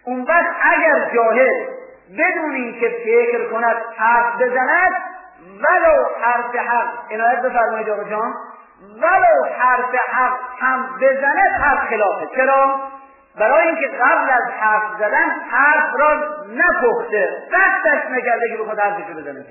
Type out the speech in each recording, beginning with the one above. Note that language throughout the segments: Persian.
اون وقت اگر جاهل بدون اینکه فکر کند حرف بزند، ولو حرف حق، عنایت بفرمایید آقا جان، ولو حرف حق هم بزند حرف خلافه. چرا؟ برای اینکه قبل از حرف زدن حرف را نپخته، دستش نکرده که بخواد حرفشو بزنه.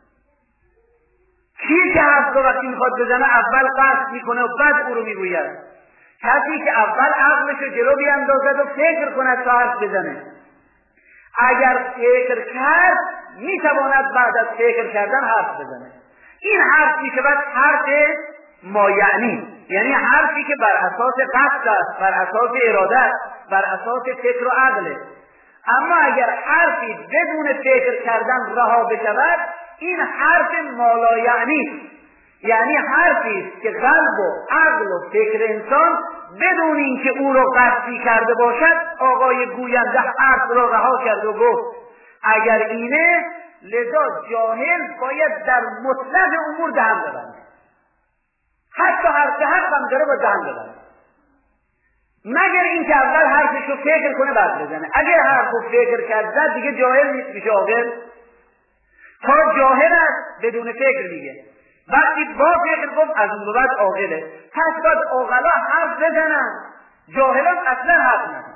کی که حرف رو وقتی میخواد بزنه اول قصد میکنه و بعد او رو میگوید؟ کسی که اول عقلشو جلو بیاندازد و فکر کند تا حرف بزنه. اگر فکر کرد میتواند بعد از فکر کردن حرف بزنه. این حرف میشود حرف ما یعنی حرفی که بر اساس قصد است، بر اساس اراده است، بر اساس فکر و عقله. اما اگر حرفی بدون فکر کردن رها بشود، این حرف مالا یعنی حرفی است که قلب و عقل و فکر انسان بدون اینکه او را قصدی کرده باشد، آقای گوینده حرف را رها کرد و گفت. اگر اینه، لذا جاهل باید در مطلق امور دهن ببنده، حتی حرف حق هم داره با دهن ببنده، مگر اینکه اول حرفش رو فکر کنه بعد بزنه. اگر حرف رو فکر کرد زد دیگه جاهل نیست، میشه عاقل. تا جاهل است بدون فکر میگه، وقتی با فکر گفت از اون بعد عاقله. پس باید عاقلا حرف بزنن، جاهلان اصلا حرف نزنن.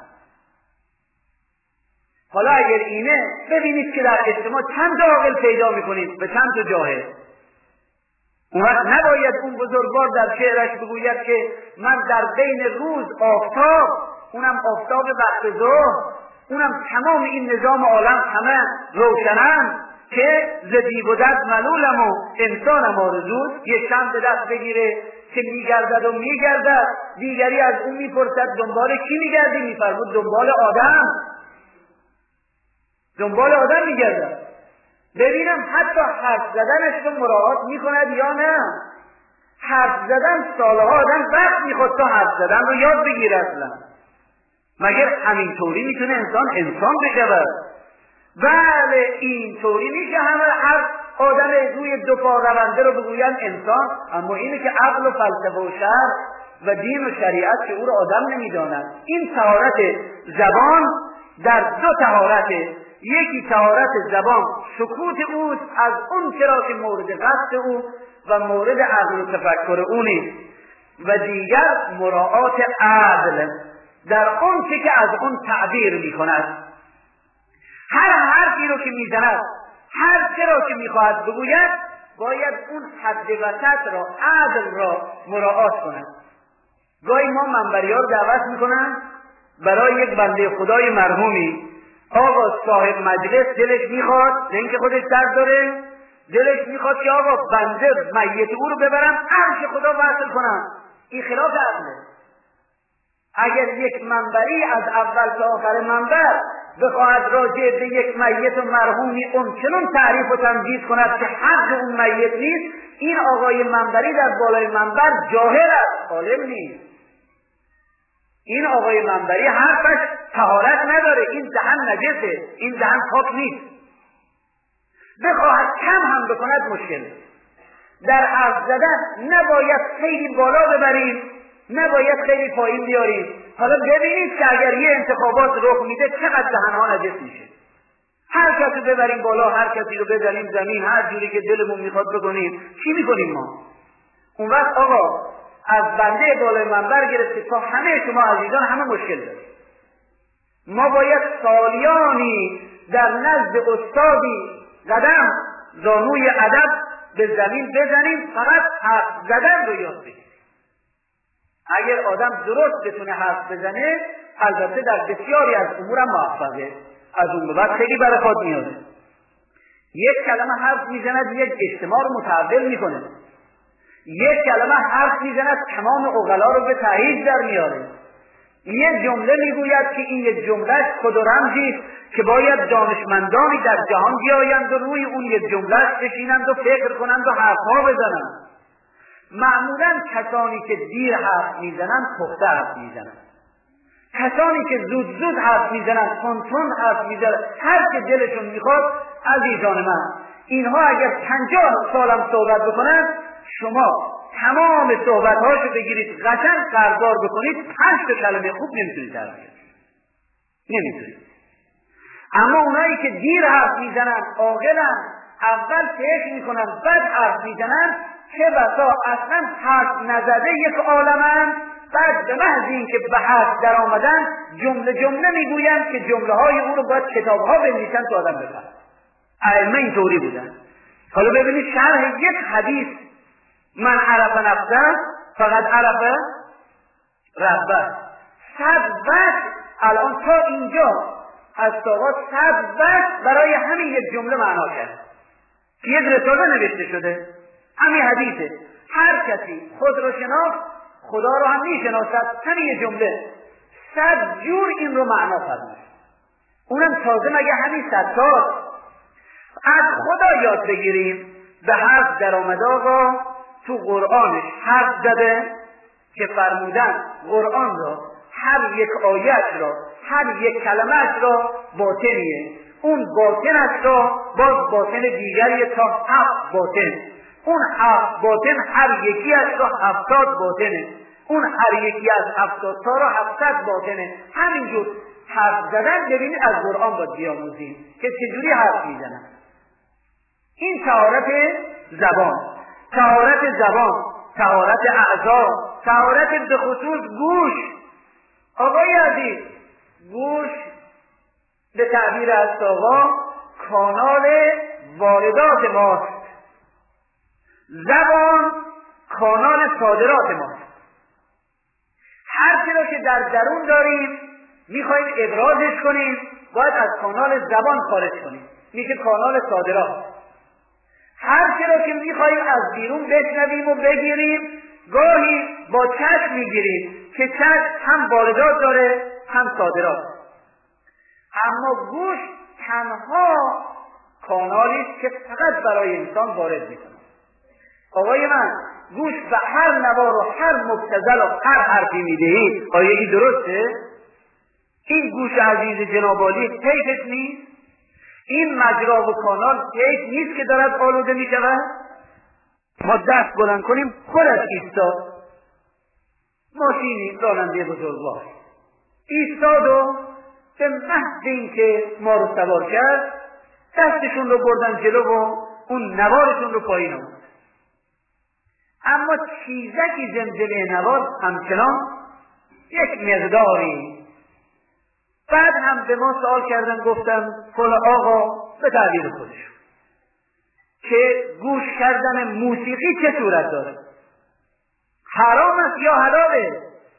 حالا اگر اینه، ببینید که در اجتماع چند تا عاقل پیدا میکنید به چند تا جاهل. اون وقت نباید اون بزرگوار در شعرش بگوید که من در بین روز آفتاب، اونم آفتاب وقت ظهر، اونم تمام این نظام عالم همه روشنم، که ز دیو و دد ملولم و انسانم آرزوست. یک شمع به دست بگیره که میگردد و میگردد، دیگری از اون میپرسد دنبال کی میگردی؟ میفرمود دنبال آدم میگردد. ببینم حتی حرف زدنش رو مراعات میکند یا نه. حرف زدن سالها آدم وقت میخواد تا حرف زدن رو یاد بگیره. اصلا مگر همینطوری میتونه انسان بشود؟ بله اینطوری میشه همه هر آدم روی دو پا رونده رو بگوین انسان، اما اینه که عقل و فلسفه و شرع و دین و شریعت که او رو آدم نمیدانند. این طهارت زبان در دو طهارته. یکی طهارت زبان سکوت اوست از اون چرا که مورد قصد او و مورد عقل و تفکر او نیست، و دیگر مراعات عدل در اون چه که از اون تعبیر میکند. هر حرفی رو که میزند، هر چرا که میخواهد بگوید، باید اون حد وسط را، عدل را مراعات کند. گاهی ما منبری‌ها رو دعوت میکنن برای یک بنده خدای مرحومی، آقا صاحب مجلس دلش میخواد، نه اینکه خودش درد داره، دلش میخواد که آقا بنده میت او رو ببرم عرش خدا وصل کنم. این خلاف عقله. اگر یک منبری از اول تا آخر منبر بخواهد راجع به یک میت و مرحومی اون چنون تعریف و تمجید کند که حق اون میت نیست، این آقای منبری در بالای منبر جاهل است، عالم نیست. این آقای منبری حرفش طهارت نداره، این دهن نجسه، این دهن پاک نیست. بخواهد کم هم بکند مشکل. در حرف زدن نباید خیلی بالا ببریم، نباید خیلی پایین بیاریم. حالا ببینید که اگر یه انتخابات رخ میده چقدر دهنها نجس میشه. هر کسی رو ببریم بالا، هر کسی رو بزنیم زمین، هر جوری که دلمون میخواد بکنیم. چی میکنیم ما؟ اون وقت آقا از بنده بالای منبر گرفته تا همه شما عزیزان همه مشکل داریم. ما باید سالیانی در نزد استادی قدم زانوی ادب به زمین بزنیم، فقط حرف زدن رو یاد بگیریم. اگر آدم درست بتونه حرف بزنه، البته در بسیاری از امور هم موفقه، از اون به بعد خیلی برکات میاره. یک کلمه حرف میزند یک اجتماع رو متحول میکنه. یک کلمه حرف میزند تمام عقلا رو به تایید در میاره. یک جمله میگوید که این یک جمله خود و رمزی که باید دانشمندانی در جهان بیایند و روی اون یک جمله بشینند و فکر کنند و حرفها بزنند. معمولا کسانی که دیر حرف میزنند پخته حرف میزنند. کسانی که زود زود حرف میزنند، تون حرف میزنند، هر که دلشون میخواد. عزیزان من، اینها اگر 50 سالم صحبت بکنند، شما تمام صحبت‌هاشو بگیرید قشنگ قرضدار بکنید، 5 کلمه خوب نمیتونید در بیارید. نمیتونید. اما اونایی که دیر حرف میزنن، عاقلن، اول فکر میکنن بعد حرف میزنن، چه بسا اصلا حرف نزده یک عالمن، بعد به محض اینکه به حرف در آمدن جمله جمله میگویند که جمله های اون رو باید کتاب ها بنویسن تا آدم بفهم. ائمه اینطوری بودن. حالا ببینید شرح یک حدیث، من عرف نفسه فقط عرف ربه. 100 وقت الان تا اینجا از ساقات 100 وقت برای همین یک جمله معنا کرد که یک رساله نوشته شده. همین حدیثه. هر کسی خود رو شناخت خدا رو هم میشناسد. همین جمله 100 جور این رو معنا فرمود. اونم تازه مگه همین 100 تا از خدا یاد بگیریم. به حرف در آمده آقا تو قرآنش حرف زده که فرمودن قرآن را، هر یک آیت را، هر یک کلمه را باطنیه. اون باطنش را باز باطن دیگری تا 7 باطن. اون 7 باطن هر یکی از را 70 باطنه. اون هر یکی از 70 تا را 700 باطنه. همینجور حرف زدن ببینید از قرآن باید بیاموزیم که چجوری حرف میزنن. این طهارت زبان، طهارت زبان، طهارت اعضا، طهارت به خصوص گوش. آقای عزیز، گوش به تعبیر از آقا کانال واردات ماست، زبان کانال صادرات ماست. هر چی را که در درون داریم میخوایم ابرازش کنیم باید از کانال زبان خارج کنیم، میشه کانال صادرات. هر چی را که میخوایم از بیرون بشنویم و بگیریم گاهی با چشم میگیریم که چشم هم واردات داره هم صادرات. اما گوش تنها کانالی است که فقط برای انسان وارد میکنه. آقای من، گوش به هر نوار و هر مبتذل و هر حرفی میدهید، آیا این درسته؟ این گوش عزیز جناب عالی حیفش نیست؟ این مجرا و کانال حیف نیست که دارد آلوده میشود؟ ما دست بلند کنیم خودش ایستاد. ماشینی راننده بزرگوار ایستاد و به محض اینکه ما رو سوار کرد دستشون رو بردن جلو و اون نوارشون رو پایین آورد. اما چیزکی زمزمه نوار همچنان یک مقداری. بعد هم به ما سوال کردن، گفتم فلان آقا به تعبیر خودشون که گوش کردن موسیقی چه صورت داره؟ حرام است یا حلاله؟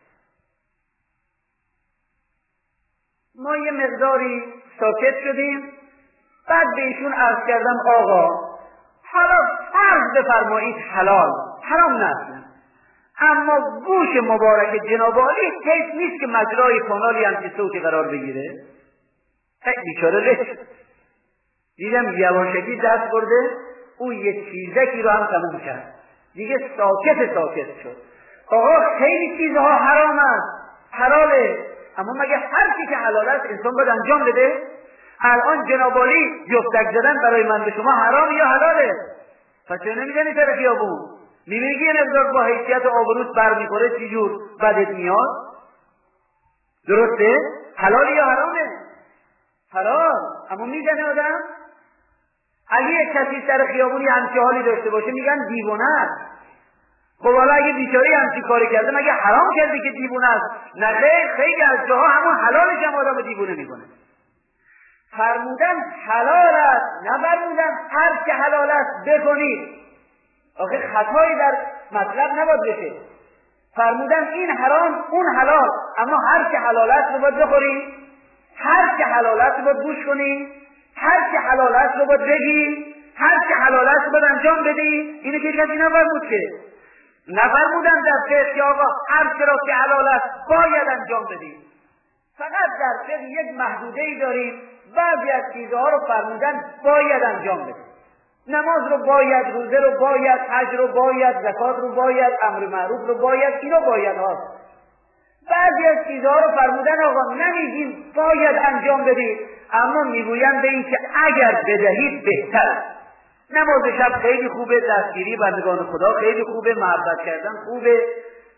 ما یه مقداری ساکت شدیم. بعد به ایشون عرض کردم آقا حالا فرض بفرمایید حلال، حرام نه، اما گوش مبارک جناب عالی حیف نیست که مجرای کانالی همچین صوتی قرار بگیره؟ بیچاره لش. دیدم یواشکی دست برده، او یک چیزکی رو هم تموم کرد، دیگه ساکت شد. آقا خیلی چیزها حرام است، حلاله، اما مگه هر چی که حلال است انسان باید انجام بده؟ الان جناب عالی جفتک زدن برای من به شما حرام یا حلاله؟ پس چرا نمیزنی سر خیابون؟ میبینی که یه مقدار با حیثیت آبروت برمیخوره چی جور بدت میاد؟ درسته؟ حلال یا حرامه؟ حلال، اما میزنه آدم؟ اگه کسی سر خیابونی همچه حالی داشته باشه میگن دیوانه است. خب حالا اگه بیچاری همچی کاری کرده مگه حرام کرده که دیوانه است؟ نه خیلی از جاها همون حلالش هم آدم دیوانه میکنه. فرمودن حلال است، نه فرمودن هر که حلال است بکنید. آخه خطایی در مطلب نباید بشه. فرمودن این حرام اون حلال، اما هر که حلال است رو باید بخوری، هر که حلال است رو باید گوش کنی، هر که حلال است رو باید بگی، هر که حلال است رو باید انجام بدی. اینه که کسی نفرمود که نفرمودن در فقه که آقا هر چرا که حلال است باید انجام بدی. فقط در فقه یک محدوده‌ای داریم، بعضی از چیزها رو فرمودن باید انجام بدی. نماز رو باید، روزه رو باید، حج رو باید، زکات رو باید، امر معروف رو باید، اینا باید هاست. بعضی از چیزها رو فرمودن آقا نمیگیم باید انجام بدید، اما میگوین به این که اگر بدهید بهتر. نماز شب خیلی خوبه، دستگیری بندگان خدا خیلی خوبه، محبت کردن خوبه،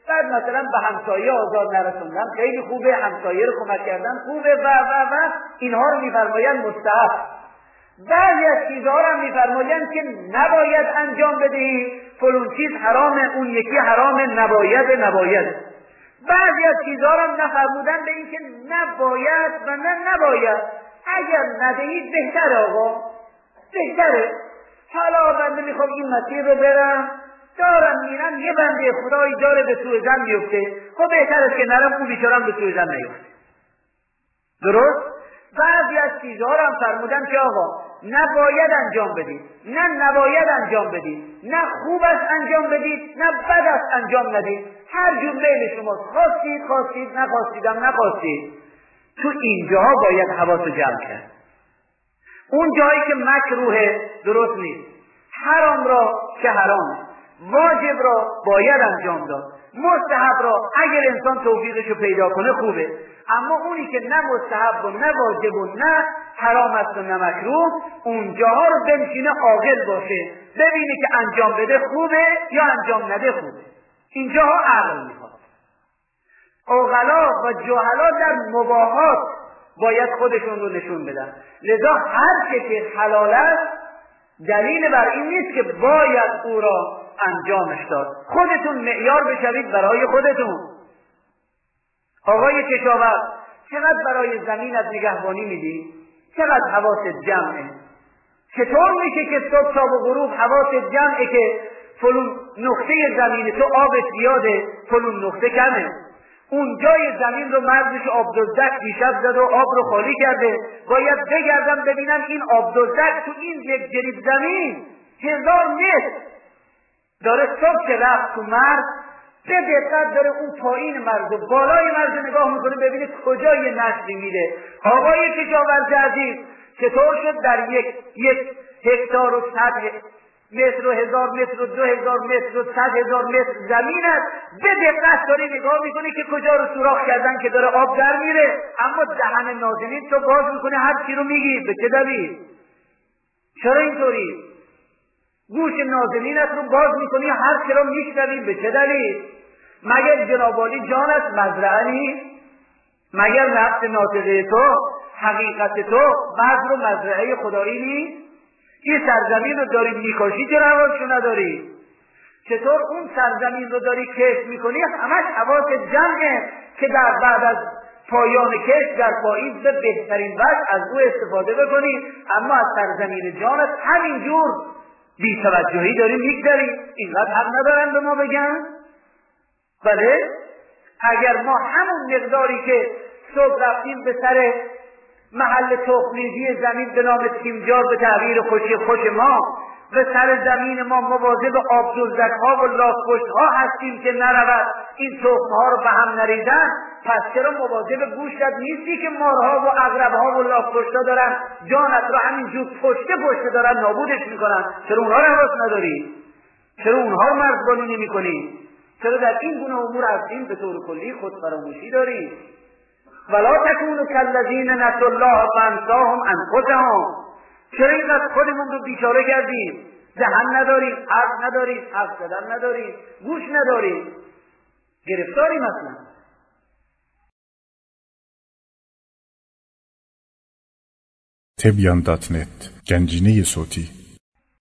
بعد مثلا به همسایه آزار نرسوندن خیلی خوبه، همسایه رو کمک کردن خوبه و اینها رو میفرمایند مستحب. بعضی از چیزها رو هم میفرمایند که نباید انجام بدهی، فلان چیز حرامه، اون یکی حرامه، نباید. بعضی از چیزها رو هم نفرمودن به این که نباید و نباید. اگر ندهید بهتره آقا، بهتره. حالا بنده میخوام این مسیر رو برم، دارم میرم، یه بنده خدایی داره به سوء ظن میفته، خب بهتر است که نرم، اون بیچاره‌ام به سوء ظن نیفته. درست؟ بعضی از چیزها رو هم فرمودن که آقا نباید انجام بدید، نباید انجام بدید، نه خوب است انجام بدید، نه بد است انجام ندید، هر جور میل شماست، خواستید، نخواستید. تو اینجاها باید حواس رو جمع کرد. اون جایی که مکروه درست نیست، حرام را که حرامه، واجب را باید انجام داد، مستحب را اگر انسان توفیقش رو پیدا کنه خوبه، اما اونی که نه مستحب و نه واجب و نه حرام است و نه مکروه، اونجاها رو بنشینه عاقل باشه، ببینه که انجام بده خوبه یا انجام نده خوبه. اینجاها عقل میخواد. عقلا و جهلا در مباحات باید خودشون رو نشون بدن. لذا هر چه که حلال است دلیل بر این نیست که باید او را انجامش داد. خودتون معیار بشوید برای خودتون. آقای کشاورز چقدر برای زمینت نگهبانی میدی؟ چقدر حواست جمعه؟ چطور میشه که صبح تا به غروب حواست جمعه که فلون نقطه زمین تو آبش زیاده، فلون نقطه کمه؟ اون جای زمین رو مرزش آب دزدک دیشب زد و آب رو خالی کرده، باید بگردم ببینم این آب دزدک تو این یک جریب زمین 1000 متر داره صبح که رفت تو مرز، به دقت داره اون پایین مرز و بالای مرز نگاه میکنه ببینه کجا یه نشری میده. آقای کشاورز عزیز چطور شد در یک هکتار و 100 متر و 1000 متر و 2000 متر و 100,000 متر زمین است، به دقت داری نگاه میکنی که کجا رو سوراخ کردن که داره آب در میره، اما دهن نازنین تو باز میکنی هر چی رو میگی. به چه دلیل؟ چرا اینطوری؟ گوش نازنینت رو باز میکنی هر چی رو میشنوی. به چه دلیل؟ مگر جنابالی جان است مزرعه نیست؟ مگر نفس ناطقه تو، حقیقت تو بذر و مزرعه خدایی نیست؟ این سرزمین رو داری میکاشی چرا حواسشو نداری؟ چطور اون سرزمین رو داری کشت میکنی همش حواس جمعه که در بعد از پایان کشت در پاییز به بهترین وجه از او استفاده بکنی، اما از سرزمین جانت همینجور بی توجهی داری میگذری. اینقدر حق ندارن به ما بگن؟ بله، اگر ما همون مقداری که صبح رفتیم به سر محل تخم‌ریزی زمین به نام تیمجار به تعبیر خوش ما به سر زمین ما مواظب آب دزدک‌ها و لاک‌پشت‌ها هستیم که نرود این تخم‌ها رو به هم نریزن، پس چرا مواظب گوشت نیستی که مارها و عقرب‌ها و لاک‌پشت‌ها دارن جانت رو همینجور پشت دارن نابودش میکنن؟ چرا اونها رو حواس نداری؟ چرا اونها رو مرزبانی نمی‌کنی؟ چرا در این گونه امور هستیم به طور کلی خود فراموشی داری؟ ولا تکونوا کالذین نسوا الله فانساهم انفسهم. چرا اینقدر خودمون رو بیچاره کردیم؟ دهن نداریم، حرف نداریم، حرف زدن نداریم، گوش نداریم، گرفتاریم اصلا. تبیان.net گنجینه صوتی